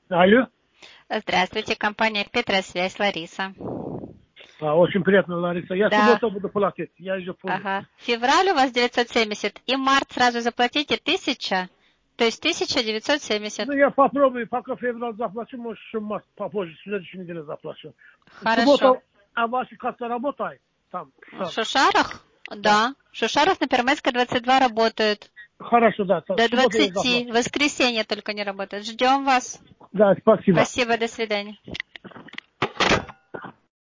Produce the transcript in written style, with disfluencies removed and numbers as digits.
Алло. Здравствуйте, компания Петросвязь, Лариса. Очень приятно, Лариса. Я Да. субботу буду платить, я еще помню. Ага. Февраль у вас 970, и март сразу заплатите 1000, то есть 1970. Ну, я попробую, пока февраль заплачу, может, еще март попозже, в следующей неделе заплачу. В Хорошо. субботу, а ваша касса работает? Там, В Шушарах? Да. В Шушарах на Первомайской 22 работают. Хорошо, да. До В субботу я 20. заплачу. Воскресенье только не работает. Ждем вас. Да, спасибо. Спасибо, до свидания.